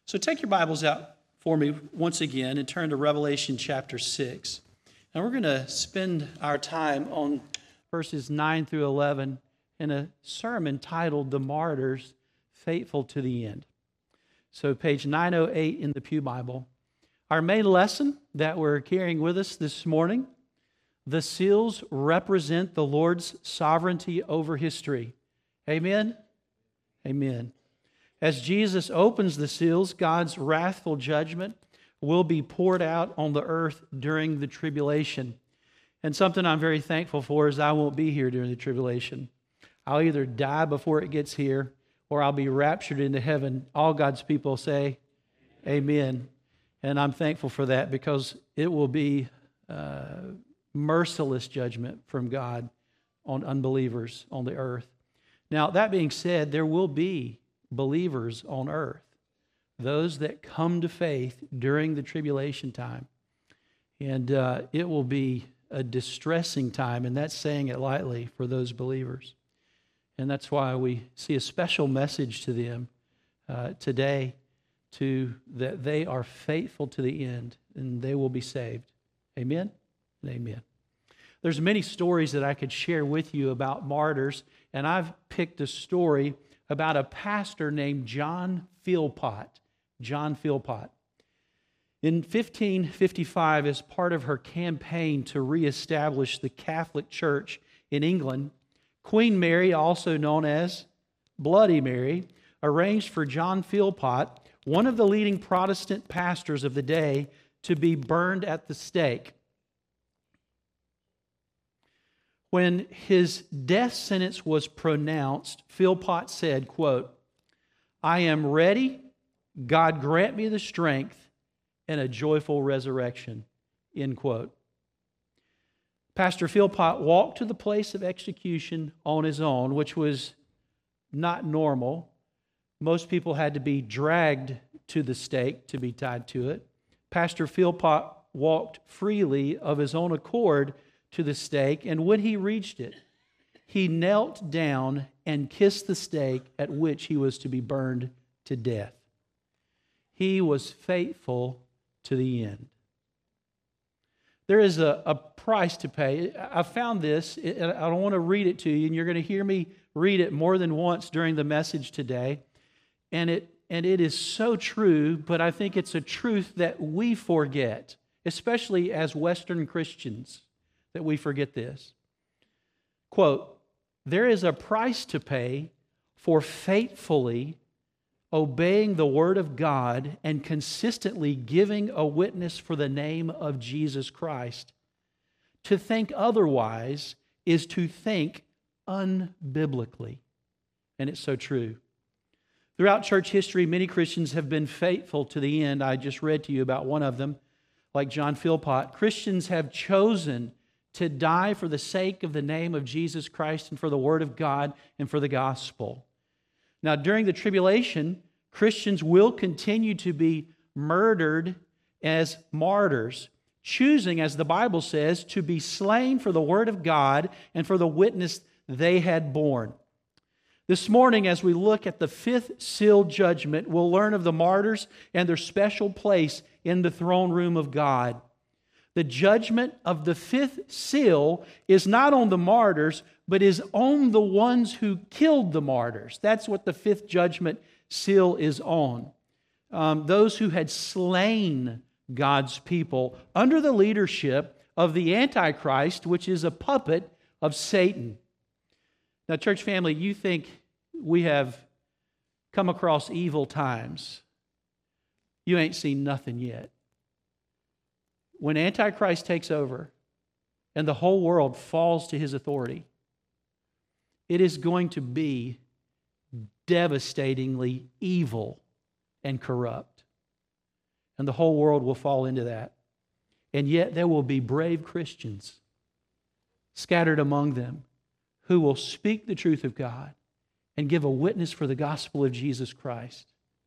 So take your Bibles out for me once again and turn to Revelation chapter 6. And we're going to spend our time on verses 9 through 11 in a sermon titled The Martyrs, Faithful to the End. So page 908 in the Pew Bible. Our main lesson that we're carrying with us this morning, the seals represent the Lord's sovereignty over history. Amen? Amen. As Jesus opens the seals, God's wrathful judgment will be poured out on the earth during the tribulation. And something I'm very thankful for is I won't be here during the tribulation. I'll either die before it gets here or I'll be raptured into heaven. All God's people say, amen. And I'm thankful for that because it will be merciless judgment from God on unbelievers on the earth. Now, that being said, there will be believers on earth, those that come to faith during the tribulation time. And it will be a distressing time, and that's saying it lightly, for those believers. And that's why we see a special message to them today, that they are faithful to the end, and they will be saved. Amen and amen. There's many stories that I could share with you about martyrs, and I've picked a story about a pastor named John Philpot. John Philpot. In 1555, as part of her campaign to reestablish the Catholic Church in England, Queen Mary, also known as Bloody Mary, arranged for John Philpot, one of the leading Protestant pastors of the day, to be burned at the stake. When his death sentence was pronounced, Philpot said, quote, "I am ready. God grant me the strength and a joyful resurrection," end quote. Pastor Philpot walked to the place of execution on his own, which was not normal. Most people had to be dragged to the stake to be tied to it. Pastor Philpot walked freely of his own accord to the stake, and when he reached it, he knelt down and kissed the stake at which he was to be burned to death. He was faithful to the end. There is a price to pay. I found this, and I don't want to read it to you, and you're going to hear me read it more than once during the message today. And it is so true, but I think it's a truth that we forget, especially as Western Christians, that we forget this. Quote, "There is a price to pay for faithfully obeying the Word of God and consistently giving a witness for the name of Jesus Christ. To think otherwise is to think unbiblically." And it's so true. Throughout church history, many Christians have been faithful to the end. I just read to you about one of them, like John Philpot. Christians have chosen to die for the sake of the name of Jesus Christ and for the Word of God and for the gospel. Now, during the tribulation, Christians will continue to be murdered as martyrs, choosing, as the Bible says, to be slain for the Word of God and for the witness they had borne. This morning, as we look at the fifth seal judgment, we'll learn of the martyrs and their special place in the throne room of God. The judgment of the fifth seal is not on the martyrs, but is on the ones who killed the martyrs. That's what the fifth judgment seal is on. Those who had slain God's people under the leadership of the Antichrist, which is a puppet of Satan. Now, church family, you think we have come across evil times. You ain't seen nothing yet. When Antichrist takes over and the whole world falls to his authority, it is going to be devastatingly evil and corrupt. And the whole world will fall into that. And yet there will be brave Christians scattered among them who will speak the truth of God and give a witness for the gospel of Jesus Christ.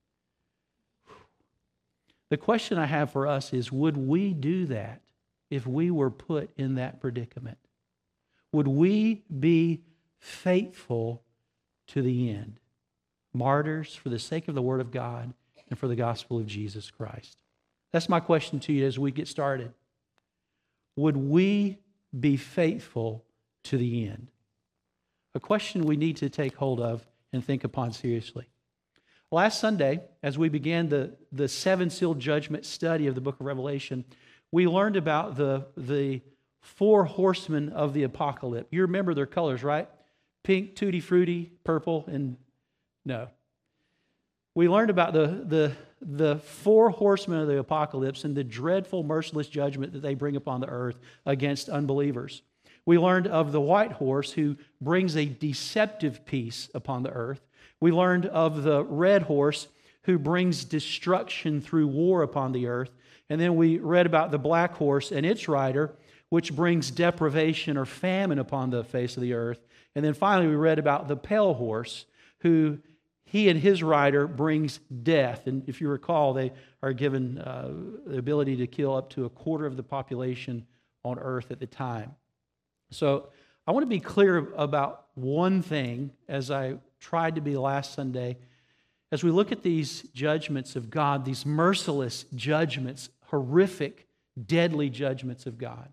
The question I have for us is, would we do that if we were put in that predicament? Would we be faithful to the end? Martyrs for the sake of the Word of God and for the gospel of Jesus Christ. That's my question to you as we get started. Would we be faithful to the end? A question we need to take hold of and think upon seriously. Last Sunday, as we began the seven-seal judgment study of the book of Revelation, we learned about the four horsemen of the apocalypse. You remember their colors, right? Pink, tutti frutti, purple, and no. We learned about the four horsemen of the apocalypse and the dreadful, merciless judgment that they bring upon the earth against unbelievers. We learned of the white horse who brings a deceptive peace upon the earth. We learned of the red horse who brings destruction through war upon the earth. And then we read about the black horse and its rider, which brings deprivation or famine upon the face of the earth. And then finally we read about the pale horse, who he and his rider brings death. And if you recall, they are given the ability to kill up to a quarter of the population on earth at the time. So I want to be clear about one thing, as I tried to be last Sunday. As we look at these judgments of God, these merciless judgments, horrific, deadly judgments of God,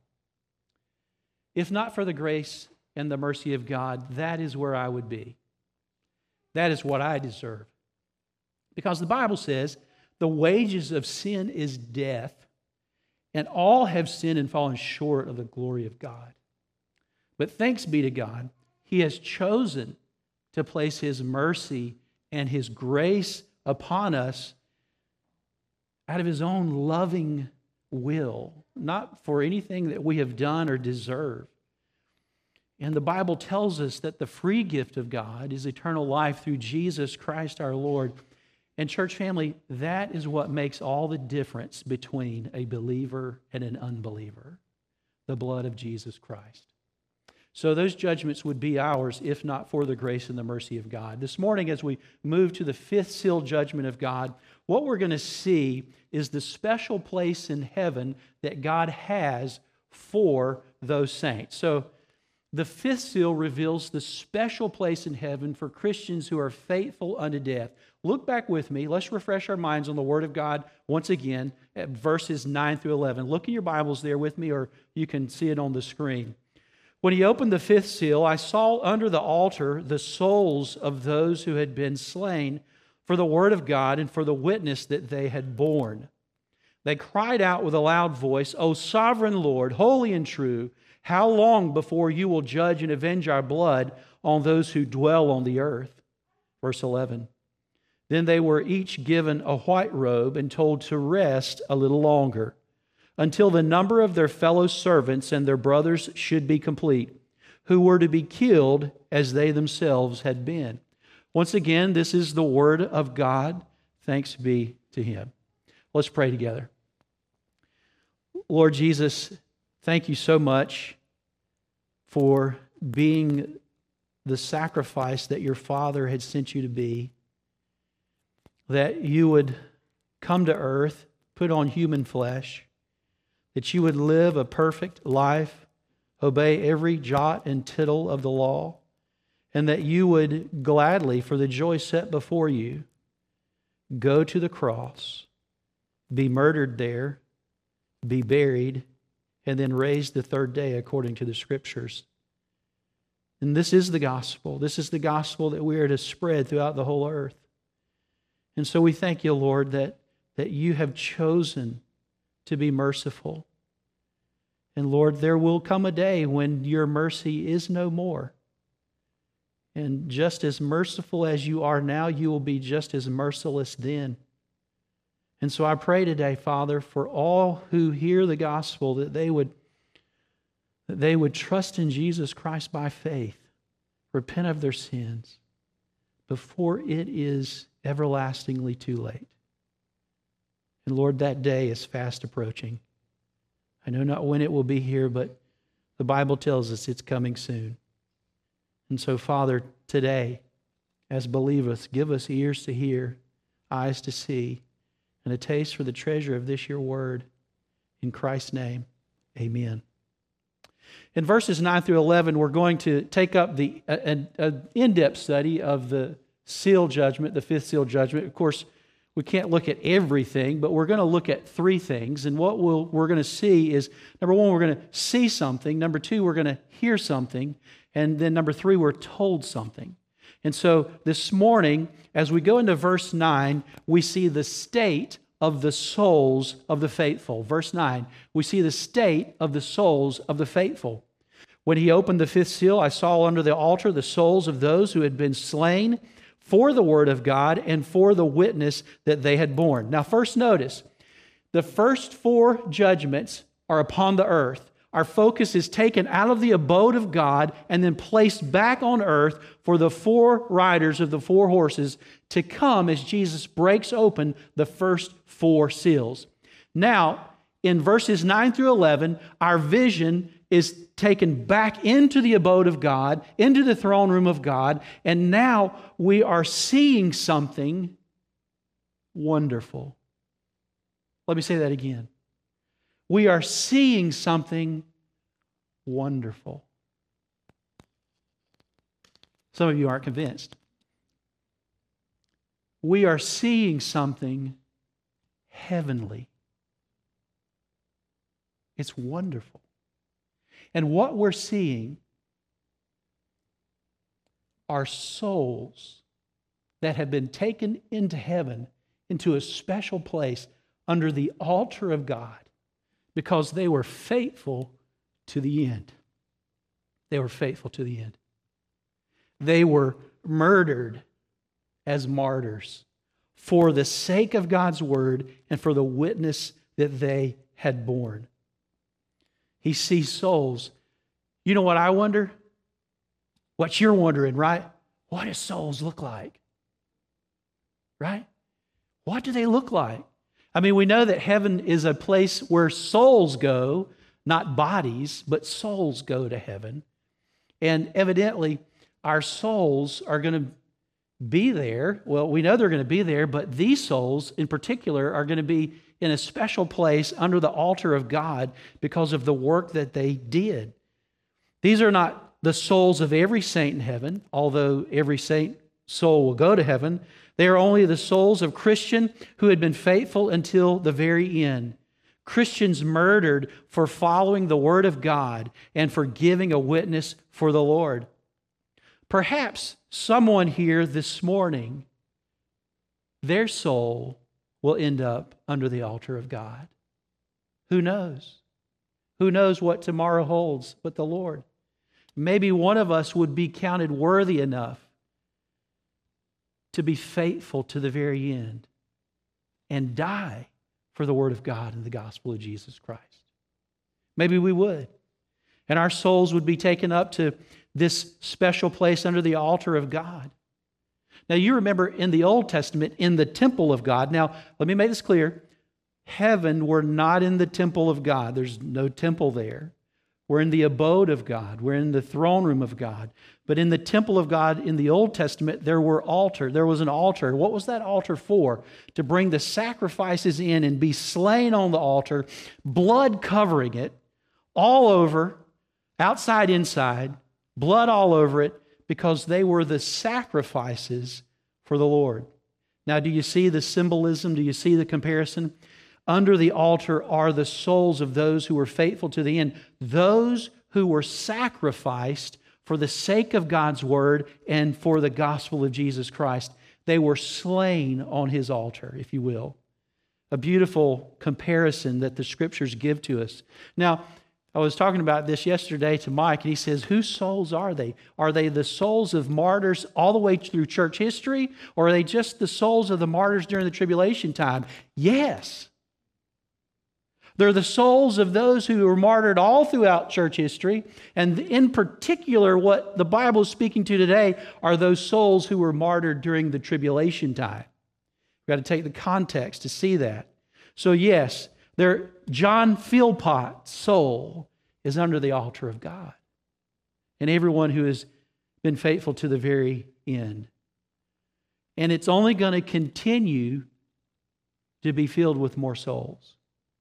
if not for the grace and the mercy of God, that is where I would be. That is what I deserve. Because the Bible says, the wages of sin is death, and all have sinned and fallen short of the glory of God. But thanks be to God, He has chosen to place His mercy and His grace upon us out of His own loving will, not for anything that we have done or deserve. And the Bible tells us that the free gift of God is eternal life through Jesus Christ our Lord. And church family, that is what makes all the difference between a believer and an unbeliever, the blood of Jesus Christ. So those judgments would be ours if not for the grace and the mercy of God. This morning, as we move to the fifth seal judgment of God, what we're going to see is the special place in heaven that God has for those saints. So the fifth seal reveals the special place in heaven for Christians who are faithful unto death. Look back with me. Let's refresh our minds on the Word of God once again at verses 9 through 11. Look in your Bibles there with me, or you can see it on the screen. When he opened the fifth seal, I saw under the altar the souls of those who had been slain for the word of God and for the witness that they had borne. They cried out with a loud voice, O sovereign Lord, holy and true, how long before you will judge and avenge our blood on those who dwell on the earth? Verse 11. Then they were each given a white robe and told to rest a little longer, until the number of their fellow servants and their brothers should be complete, who were to be killed as they themselves had been. Once again, this is the word of God. Thanks be to Him. Let's pray together. Lord Jesus, thank you so much for being the sacrifice that your Father had sent you to be, that you would come to earth, put on human flesh, that you would live a perfect life, obey every jot and tittle of the law, and that you would gladly, for the joy set before you, go to the cross, be murdered there, be buried, and then raised the third day according to the Scriptures. And this is the gospel. This is the gospel that we are to spread throughout the whole earth. And so we thank you, Lord, that you have chosen to be merciful. And Lord, there will come a day when your mercy is no more. And just as merciful as you are now, you will be just as merciless then. And so I pray today, Father, for all who hear the gospel, that they would trust in Jesus Christ by faith, repent of their sins, before it is everlastingly too late. And Lord, that day is fast approaching. I know not when it will be here, but the Bible tells us it's coming soon. And so, Father, today, as believers, give us ears to hear, eyes to see, and a taste for the treasure of this your word. In Christ's name, amen. In verses 9 through 11, we're going to take up an in-depth study of the seal judgment, the fifth seal judgment. Of course, We can't look at everything, but we're going to look at three things. And what we're going to see is, number one, we're going to see something. Number two, we're going to hear something. And then number three, we're told something. And so this morning, as we go into verse 9, we see the state of the souls of the faithful. Verse 9, we see the state of the souls of the faithful. When he opened the fifth seal, I saw under the altar the souls of those who had been slain for the word of God and for the witness that they had borne. Now, first notice, the first four judgments are upon the earth. Our focus is taken out of the abode of God and then placed back on earth for the four riders of the four horses to come as Jesus breaks open the first four seals. Now, in verses 9 through 11, our vision is taken back into the abode of God, into the throne room of God, and now we are seeing something wonderful. Let me say that again. We are seeing something wonderful. Some of you aren't convinced. We are seeing something heavenly. It's wonderful. And what we're seeing are souls that have been taken into heaven, into a special place under the altar of God, because they were faithful to the end. They were faithful to the end. They were murdered as martyrs for the sake of God's word and for the witness that they had borne. He sees souls. You know what I wonder? What you're wondering, right? What do souls look like? Right? What do they look like? I mean, we know that heaven is a place where souls go, not bodies, but souls go to heaven. And evidently, our souls are going to be there. Well, we know they're going to be there, but these souls in particular are going to be in a special place under the altar of God because of the work that they did. These are not the souls of every saint in heaven, although every saint soul will go to heaven. They are only the souls of Christians who had been faithful until the very end. Christians murdered for following the word of God and for giving a witness for the Lord. Perhaps someone here this morning, their soul will end up under the altar of God. Who knows? Who knows what tomorrow holds but the Lord? Maybe one of us would be counted worthy enough to be faithful to the very end and die for the word of God and the gospel of Jesus Christ. Maybe we would. And our souls would be taken up to this special place under the altar of God. Now, you remember in the Old Testament, in the temple of God. Now, let me make this clear. Heaven, we're not in the temple of God. There's no temple there. We're in the abode of God. We're in the throne room of God. But in the temple of God in the Old Testament, there was an altar. What was that altar for? To bring the sacrifices in and be slain on the altar, blood covering it, all over, outside, inside, blood all over it, because they were the sacrifices for the Lord. Now, do you see the symbolism? Do you see the comparison? Under the altar are the souls of those who were faithful to the end, those who were sacrificed for the sake of God's word and for the gospel of Jesus Christ. They were slain on his altar, if you will. A beautiful comparison that the scriptures give to us. Now, I was talking about this yesterday to Mike, and he says, whose souls are they? Are they the souls of martyrs all the way through church history, or are they just the souls of the martyrs during the tribulation time? Yes. They're the souls of those who were martyred all throughout church history, and in particular, what the Bible is speaking to today are those souls who were martyred during the tribulation time. We've got to take the context to see that. So yes, John Philpott's soul is under the altar of God. And everyone who has been faithful to the very end. And it's only going to continue to be filled with more souls.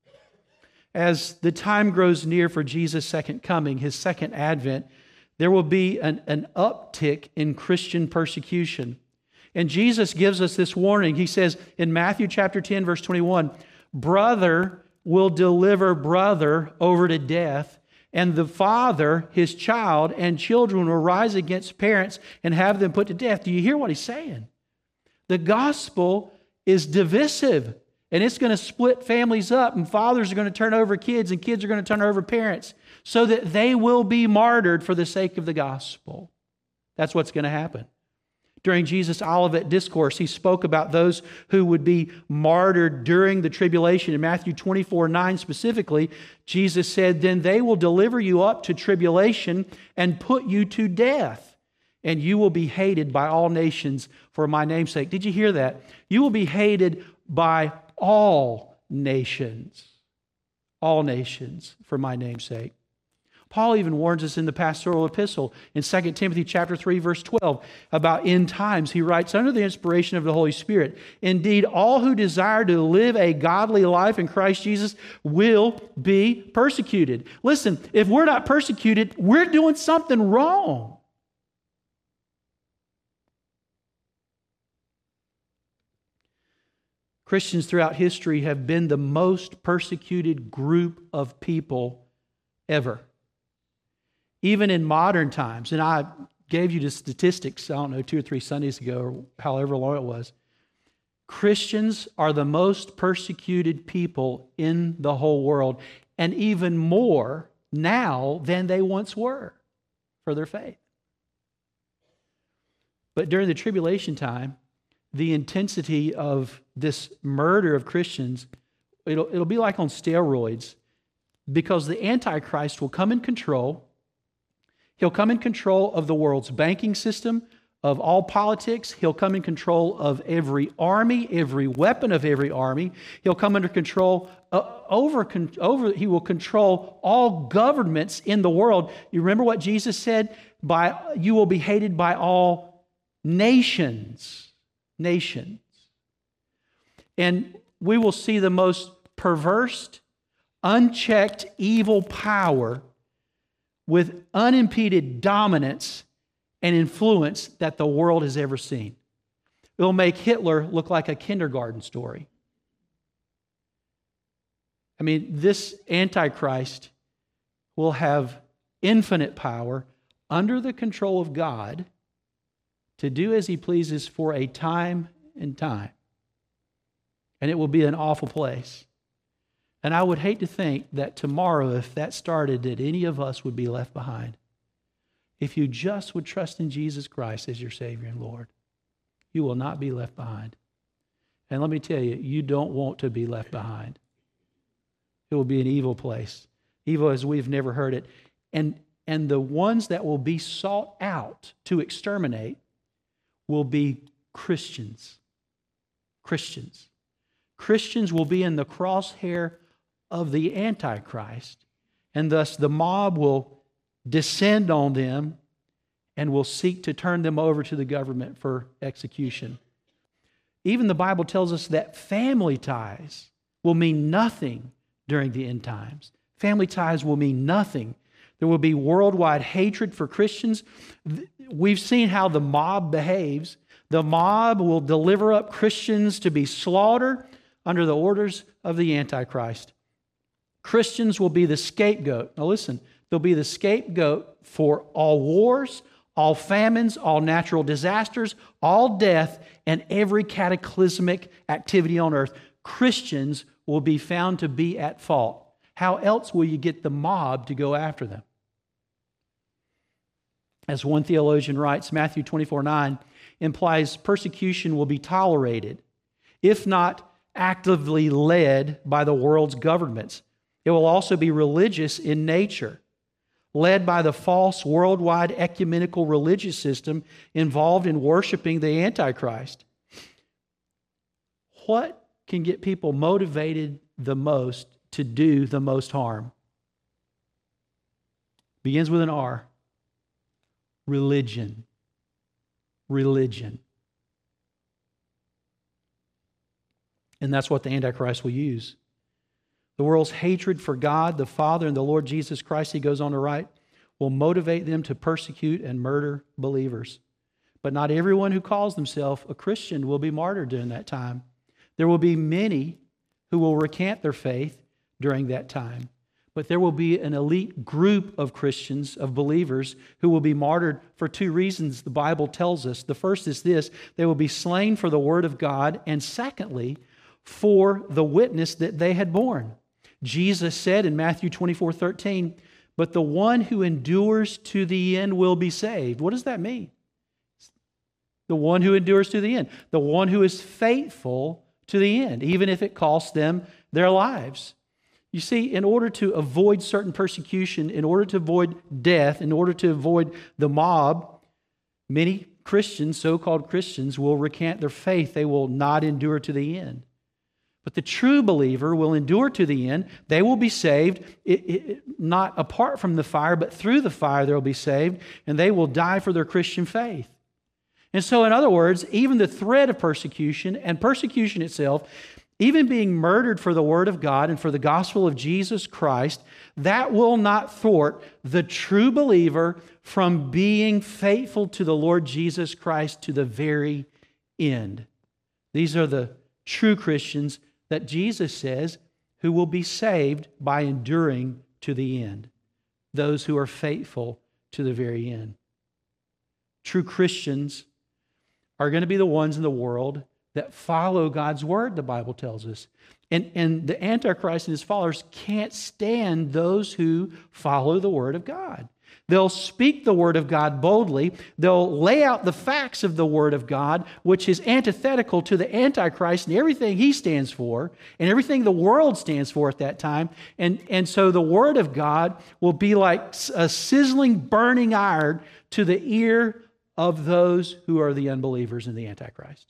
As the time grows near for Jesus' second coming, his second advent, there will be an uptick in Christian persecution. And Jesus gives us this warning. He says in Matthew chapter 10, verse 21, brother will deliver brother over to death, and the father, his child, and children will rise against parents and have them put to death. Do you hear what he's saying? The gospel is divisive, and it's going to split families up, and fathers are going to turn over kids, and kids are going to turn over parents, so that they will be martyred for the sake of the gospel. That's what's going to happen. During Jesus' Olivet Discourse, he spoke about those who would be martyred during the tribulation. In Matthew 24:9 specifically, Jesus said, then they will deliver you up to tribulation and put you to death, and you will be hated by all nations for my name's sake. Did you hear that? You will be hated by all nations for my name's sake. Paul even warns us in the pastoral epistle in 2 Timothy chapter 3, verse 12 about end times. He writes, under the inspiration of the Holy Spirit, indeed, all who desire to live a godly life in Christ Jesus will be persecuted. Listen, if we're not persecuted, we're doing something wrong. Christians throughout history have been the most persecuted group of people ever. Even in modern times, and I gave you the statistics, I don't know, 2 or 3 Sundays ago, or however long it was, Christians are the most persecuted people in the whole world, and even more now than they once were for their faith. But during the tribulation time, the intensity of this murder of Christians, it'll be like on steroids, because the Antichrist will come in control. He'll come in control of the world's banking system, of all politics. He'll come in control of every army, every weapon of every army. He'll come under control he will control all governments in the world. You remember what Jesus said? You will be hated by all nations. Nations. And we will see the most perverse, unchecked evil power with unimpeded dominance and influence that the world has ever seen. It'll make Hitler look like a kindergarten story. I mean, this Antichrist will have infinite power under the control of God to do as he pleases for a time and time. And it will be an awful place. And I would hate to think that tomorrow, if that started, that any of us would be left behind. If you just would trust in Jesus Christ as your Savior and Lord, you will not be left behind. And let me tell you, you don't want to be left behind. It will be an evil place, evil as we've never heard it. And the ones that will be sought out to exterminate will be Christians. Christians. Christians will be in the crosshair of the Antichrist, and thus the mob will descend on them and will seek to turn them over to the government for execution. Even the Bible tells us that family ties will mean nothing during the end times. Family ties will mean nothing. There will be worldwide hatred for Christians. We've seen how the mob behaves. The mob will deliver up Christians to be slaughtered under the orders of the Antichrist. Christians will be the scapegoat. Now listen, they'll be the scapegoat for all wars, all famines, all natural disasters, all death, and every cataclysmic activity on earth. Christians will be found to be at fault. How else will you get the mob to go after them? As one theologian writes, Matthew 24:9 implies persecution will be tolerated, if not actively led by the world's governments. It will also be religious in nature, led by the false worldwide ecumenical religious system involved in worshiping the Antichrist. What can get people motivated the most to do the most harm? Begins with an R. Religion. Religion. And that's what the Antichrist will use. The world's hatred for God, the Father, and the Lord Jesus Christ, he goes on to write, will motivate them to persecute and murder believers. But not everyone who calls themselves a Christian will be martyred during that time. There will be many who will recant their faith during that time. But there will be an elite group of Christians, of believers, who will be martyred for two reasons the Bible tells us. The first is this: they will be slain for the word of God, and secondly, for the witness that they had borne. Jesus said in Matthew 24:13, "But the one who endures to the end will be saved." What does that mean? The one who endures to the end. The one who is faithful to the end, even if it costs them their lives. You see, in order to avoid certain persecution, in order to avoid death, in order to avoid the mob, many Christians, so-called Christians, will recant their faith. They will not endure to the end. But the true believer will endure to the end. They will be saved, not apart from the fire, but through the fire they will be saved, and they will die for their Christian faith. And so, in other words, even the threat of persecution and persecution itself, even being murdered for the Word of God and for the gospel of Jesus Christ, that will not thwart the true believer from being faithful to the Lord Jesus Christ to the very end. These are the true Christians that Jesus says who will be saved by enduring to the end. Those who are faithful to the very end. True Christians are going to be the ones in the world that follow God's word, the Bible tells us. And the Antichrist and his followers can't stand those who follow the word of God. They'll speak the word of God boldly. They'll lay out the facts of the word of God, which is antithetical to the Antichrist and everything he stands for and everything the world stands for at that time. And so the word of God will be like a sizzling, burning iron to the ear of those who are the unbelievers in the Antichrist.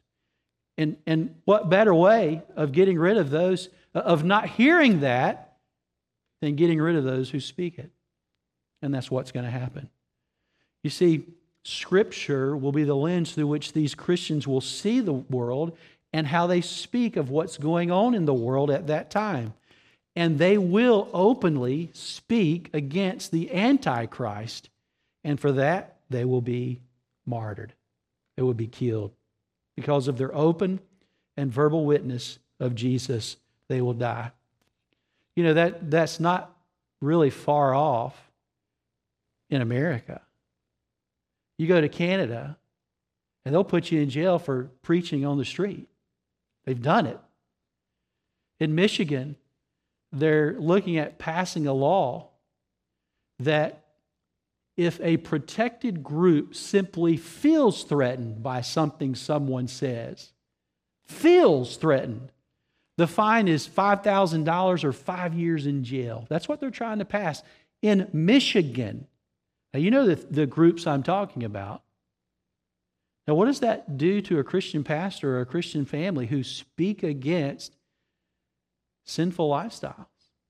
And what better way of getting rid of those, of not hearing that, than getting rid of those who speak it? And that's what's going to happen. You see, Scripture will be the lens through which these Christians will see the world and how they speak of what's going on in the world at that time. And they will openly speak against the Antichrist. And for that, they will be martyred. They will be killed. Because of their open and verbal witness of Jesus, they will die. You know, that's not really far off in America. You go to Canada, and they'll put you in jail for preaching on the street. They've done it. In Michigan, they're looking at passing a law that if a protected group simply feels threatened by something someone says, feels threatened, the fine is $5,000 or 5 years in jail. That's what they're trying to pass in Michigan. Now, you know the groups I'm talking about. Now, what does that do to a Christian pastor or a Christian family who speak against sinful lifestyles?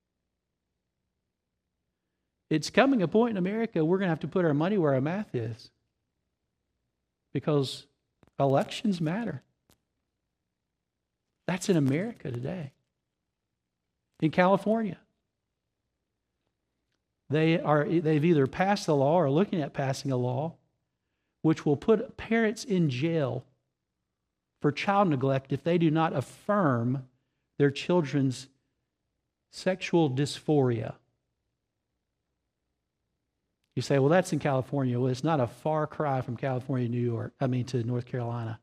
It's coming a point in America we're going to have to put our money where our mouth is, because elections matter. That's in America today. In California, they've either passed a law or are looking at passing a law which will put parents in jail for child neglect if they do not affirm their children's sexual dysphoria. You say, well, that's in California. Well, it's not a far cry from California to North Carolina.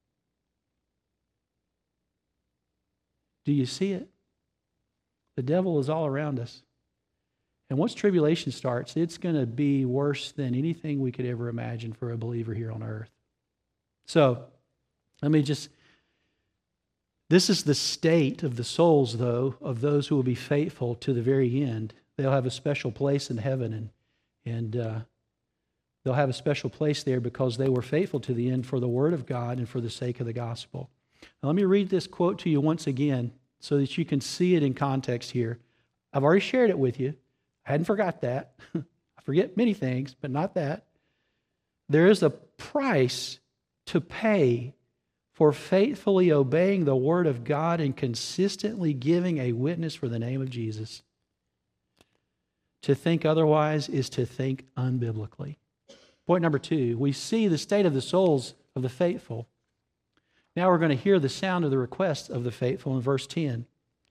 Do you see it? The devil is all around us. And once tribulation starts, it's going to be worse than anything we could ever imagine for a believer here on earth. So, this is the state of the souls, though, of those who will be faithful to the very end. They'll have a special place in heaven, and they'll have a special place there because they were faithful to the end for the Word of God and for the sake of the gospel. Now, let me read this quote to you once again so that you can see it in context here. I've already shared it with you. I hadn't forgot that. I forget many things, but not that. There is a price to pay for faithfully obeying the Word of God and consistently giving a witness for the name of Jesus. To think otherwise is to think unbiblically. Point number 2, we see the state of the souls of the faithful. Now we're going to hear the sound of the request of the faithful in verse 10.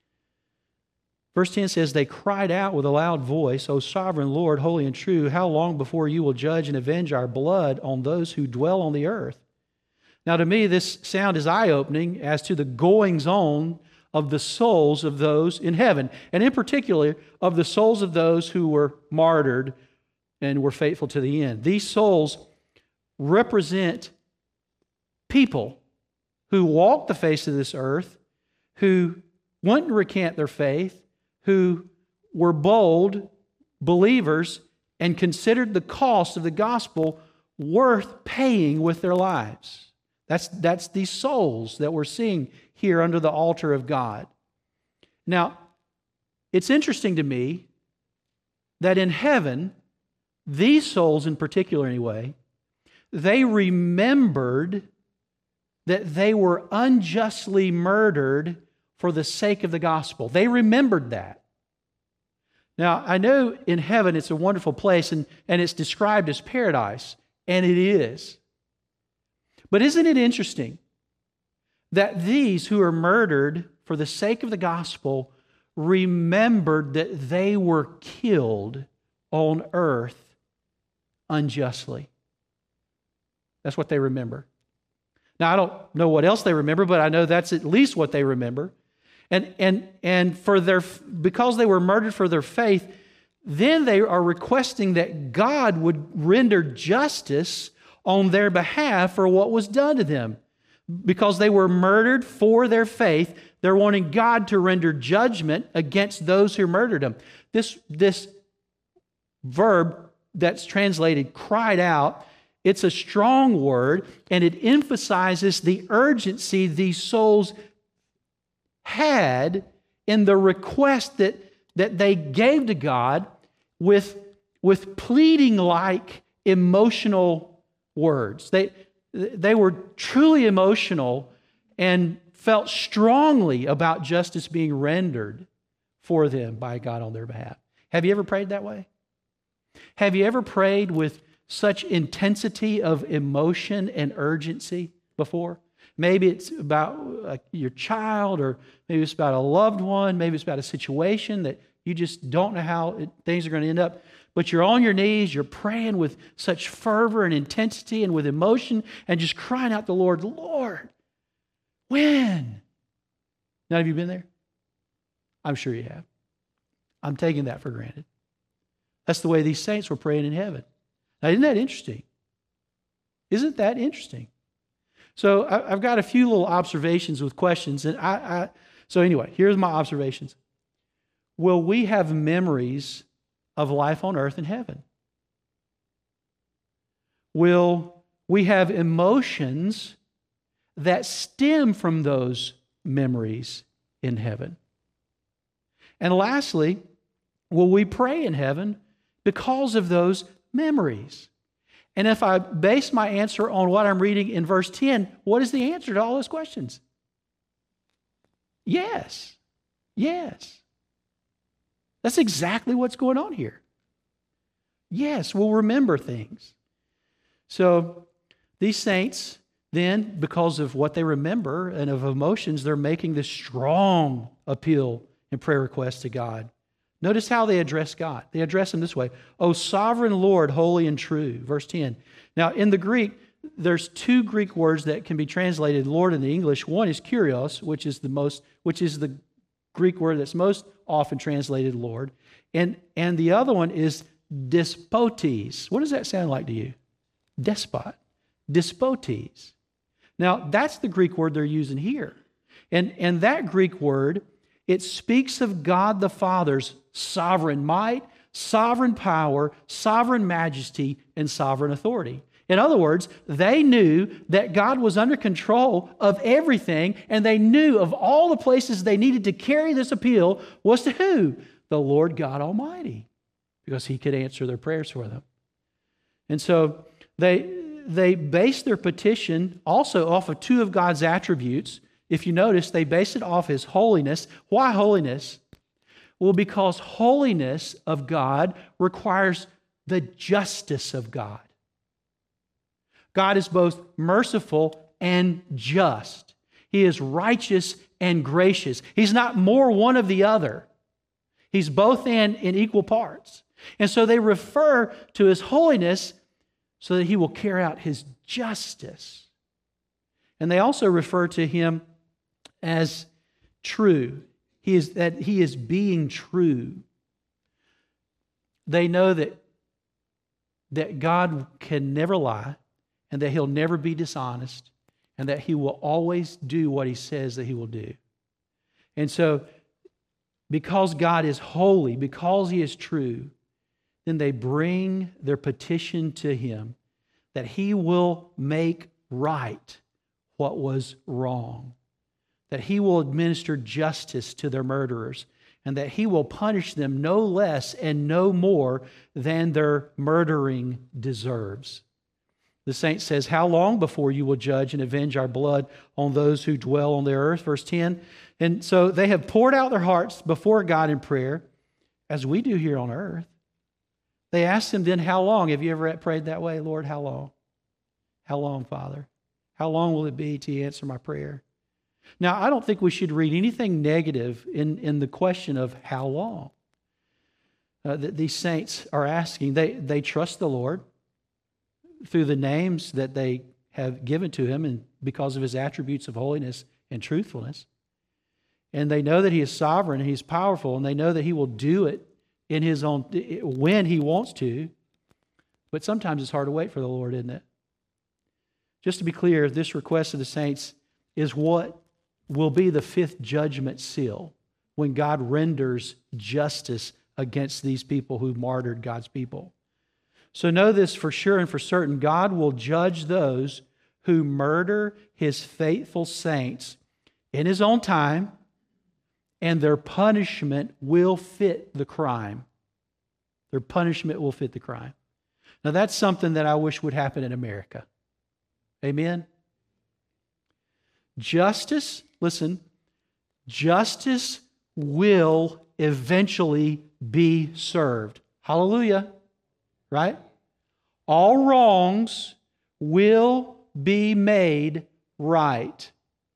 Verse 10 says, they cried out with a loud voice, O sovereign Lord, holy and true, how long before you will judge and avenge our blood on those who dwell on the earth? Now to me, this sound is eye-opening as to the goings-on of the souls of those in heaven, and in particular, of the souls of those who were martyred and were faithful to the end. These souls represent people who walked the face of this earth, who wouldn't recant their faith, who were bold believers and considered the cost of the gospel worth paying with their lives. That's these souls that we're seeing here under the altar of God. Now, it's interesting to me that in heaven, these souls in particular anyway, they remembered that they were unjustly murdered for the sake of the gospel. They remembered that. Now, I know in heaven it's a wonderful place and it's described as paradise, and it is. But isn't it interesting that these who are murdered for the sake of the gospel remembered that they were killed on earth unjustly? That's what they remember. Now, I don't know what else they remember, but I know that's at least what they remember. And for because they were murdered for their faith, then they are requesting that God would render justice on their behalf for what was done to them. Because they were murdered for their faith, they're wanting God to render judgment against those who murdered them. This verb that's translated cried out, it's a strong word, and it emphasizes the urgency these souls had in the request that they gave to God with pleading-like emotional words. They were truly emotional and felt strongly about justice being rendered for them by God on their behalf. Have you ever prayed that way? Have you ever prayed with such intensity of emotion and urgency before? Maybe it's about your child, or maybe it's about a loved one, maybe it's about a situation that you just don't know how things are going to end up. But you're on your knees, you're praying with such fervor and intensity and with emotion and just crying out to the Lord, Lord, when? Now, have you been there? I'm sure you have. I'm taking that for granted. That's the way these saints were praying in heaven. Now, isn't that interesting? Isn't that interesting? So I've got a few little observations with questions. And so anyway, here's my observations. Will we have memories of life on earth in heaven? Will we have emotions that stem from those memories in heaven? And lastly, will we pray in heaven because of those memories? And if I base my answer on what I'm reading in verse 10, what is the answer to all those questions? Yes. Yes. That's exactly what's going on here. Yes, we'll remember things. So these saints, then, because of what they remember and of emotions, they're making this strong appeal and prayer request to God. Notice how they address God. They address Him this way, O sovereign Lord, holy and true. Verse 10. Now, in the Greek, there's two Greek words that can be translated Lord in the English. One is kurios, which is the Greek word that's most often translated Lord. And the other one is despotes. What does that sound like to you? Despot. Despotes. Now, that's the Greek word they're using here. And that Greek word, it speaks of God the Father's sovereign might, sovereign power, sovereign majesty, and sovereign authority. In other words, they knew that God was under control of everything, and they knew of all the places they needed to carry this appeal was to who? The Lord God Almighty, because He could answer their prayers for them. And so they based their petition also off of two of God's attributes. If you notice, they base it off His holiness. Why holiness? Well, because holiness of God requires the justice of God. God is both merciful and just. He is righteous and gracious. He's not more one of the other. He's both in equal parts. And so they refer to His holiness so that He will carry out His justice. And they also refer to Him as true. He is being true. They know that God can never lie, and that He'll never be dishonest, and that He will always do what He says that He will do. And so, because God is holy, because He is true, then they bring their petition to Him that He will make right what was wrong, that He will administer justice to their murderers, and that He will punish them no less and no more than their murdering deserves. The saint says, how long before you will judge and avenge our blood on those who dwell on the earth? Verse 10. And so they have poured out their hearts before God in prayer, as we do here on earth. They asked Him then, how long? Have you ever prayed that way? Lord, how long? How long, Father? How long will it be till You answer my prayer? Now, I don't think we should read anything negative in the question of how long. These saints are asking. They trust the Lord through the names that they have given to Him and because of His attributes of holiness and truthfulness. And they know that He is sovereign and He's powerful, and they know that He will do it in His own when He wants to. But sometimes it's hard to wait for the Lord, isn't it? Just to be clear, this request of the saints is what will be the fifth judgment seal when God renders justice against these people who martyred God's people. So know this for sure and for certain. God will judge those who murder His faithful saints in His own time, and their punishment will fit the crime. Their punishment will fit the crime. Now that's something that I wish would happen in America. Amen? Justice, listen, justice will eventually be served. Hallelujah. Right? All wrongs will be made right.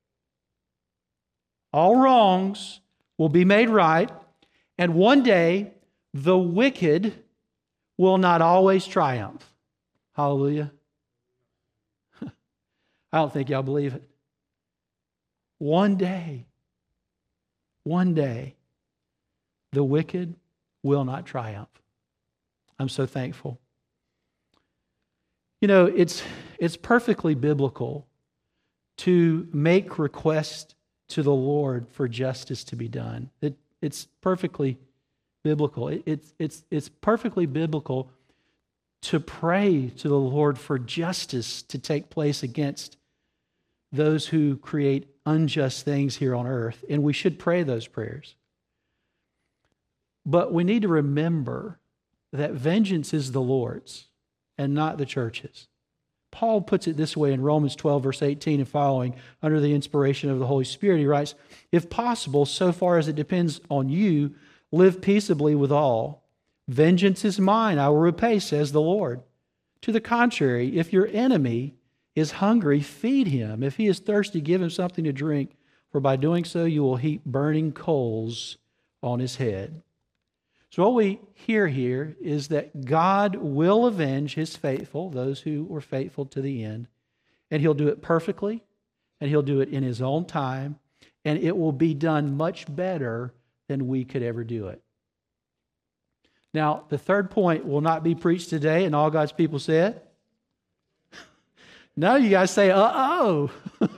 All wrongs will be made right, and one day the wicked will not always triumph. Hallelujah. I don't think y'all believe it. One day, the wicked will not triumph. I'm so thankful. You know, it's perfectly biblical to make requests to the Lord for justice to be done. It's perfectly biblical. It's perfectly biblical to pray to the Lord for justice to take place against those who create unjust things here on earth, and we should pray those prayers. But we need to remember that vengeance is the Lord's and not the church's. Paul puts it this way in Romans 12, verse 18 and following, under the inspiration of the Holy Spirit. He writes, if possible, so far as it depends on you, live peaceably with all. Vengeance is mine, I will repay, says the Lord. To the contrary, if your enemy is hungry, feed him. If he is thirsty, give him something to drink, for by doing so you will heap burning coals on his head. So what we hear here is that God will avenge His faithful, those who were faithful to the end, and He'll do it perfectly, and He'll do it in His own time, and it will be done much better than we could ever do it. Now, the third point will not be preached today, and all God's people said. No, you guys say, uh-oh.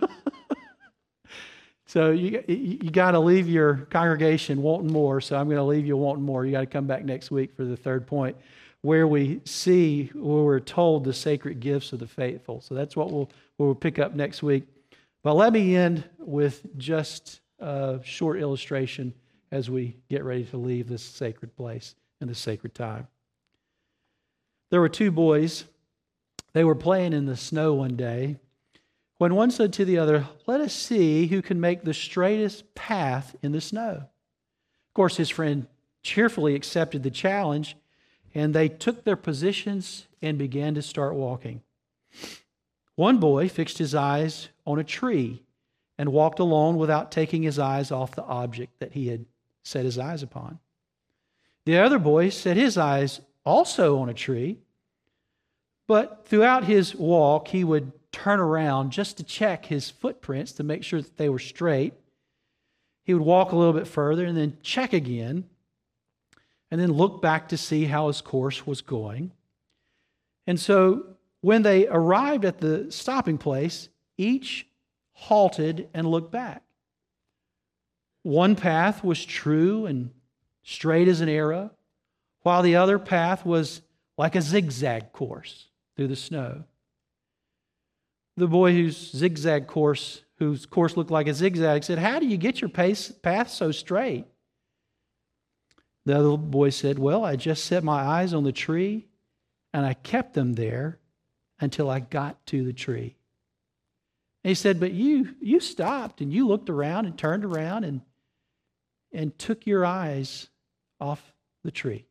So you got to leave your congregation wanting more, so I'm going to leave you wanting more. You got to come back next week for the third point, where we're told the sacred gifts of the faithful. So that's what we'll pick up next week. But let me end with just a short illustration as we get ready to leave this sacred place and this sacred time. There were two boys. They were playing in the snow one day, when one said to the other, let us see who can make the straightest path in the snow. Of course, his friend cheerfully accepted the challenge, and they took their positions and began to start walking. One boy fixed his eyes on a tree and walked alone without taking his eyes off the object that he had set his eyes upon. The other boy set his eyes also on a tree, but throughout his walk, he would turn around just to check his footprints to make sure that they were straight. He would walk a little bit further and then check again, and then look back to see how his course was going. And so when they arrived at the stopping place, each halted and looked back. One path was true and straight as an arrow, while the other path was like a zigzag course through the snow. The boy whose course looked like a zigzag said, "How do you get your path so straight?" The other boy said, "Well, I just set my eyes on the tree and I kept them there until I got to the tree." And he said, "But you stopped and you looked around and turned around and took your eyes off the tree."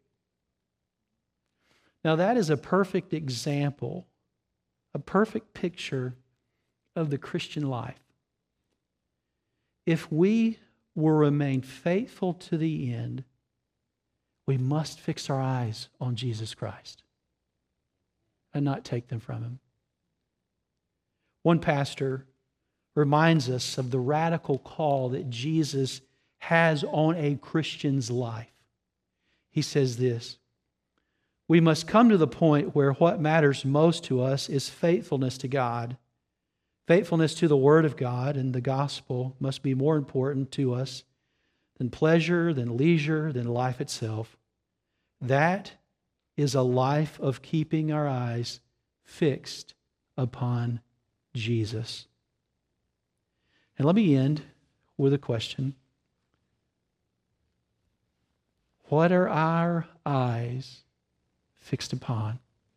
Now that is a perfect example, a perfect picture of the Christian life. If we will remain faithful to the end, we must fix our eyes on Jesus Christ and not take them from Him. One pastor reminds us of the radical call that Jesus has on a Christian's life. He says this: "We must come to the point where what matters most to us is faithfulness to God. Faithfulness to the Word of God and the gospel must be more important to us than pleasure, than leisure, than life itself. That is a life of keeping our eyes fixed upon Jesus." And let me end with a question. What are our eyes fixed upon?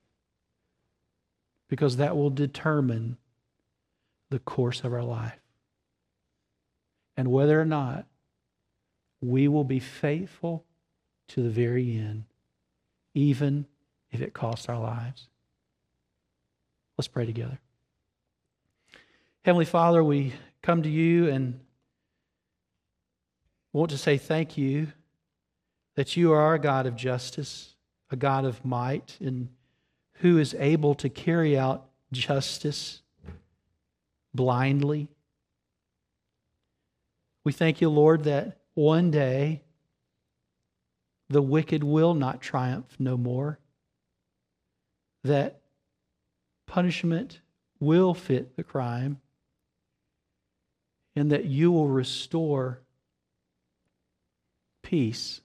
Because that will determine the course of our life and whether or not we will be faithful to the very end, even if it costs our lives. Let's pray together. Heavenly Father, we come to you and want to say thank you that you are a God of justice, a God of might, and who is able to carry out justice blindly. We thank you, Lord, that one day the wicked will not triumph no more, that punishment will fit the crime, and that you will restore peace.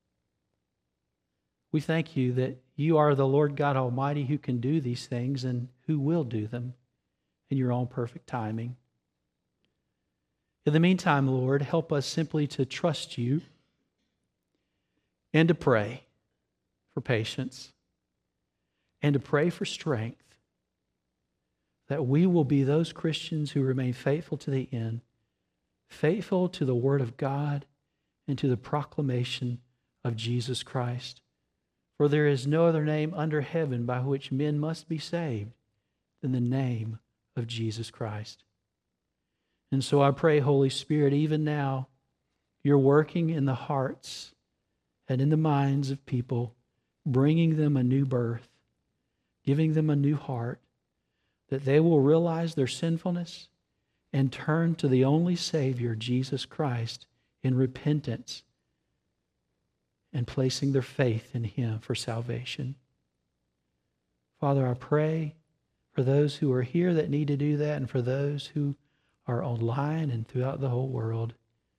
We thank you that you are the Lord God Almighty who can do these things and who will do them in your own perfect timing. In the meantime, Lord, help us simply to trust you and to pray for patience and to pray for strength, that we will be those Christians who remain faithful to the end, faithful to the Word of God and to the proclamation of Jesus Christ. For there is no other name under heaven by which men must be saved than the name of Jesus Christ. And so I pray, Holy Spirit, even now, you're working in the hearts and in the minds of people, bringing them a new birth, giving them a new heart, that they will realize their sinfulness and turn to the only Savior, Jesus Christ, in repentance and placing their faith in Him for salvation. Father, I pray for those who are here that need to do that and for those who are online and throughout the whole world.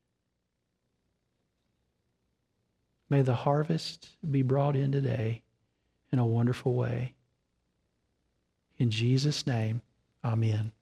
May the harvest be brought in today in a wonderful way. In Jesus' name, amen.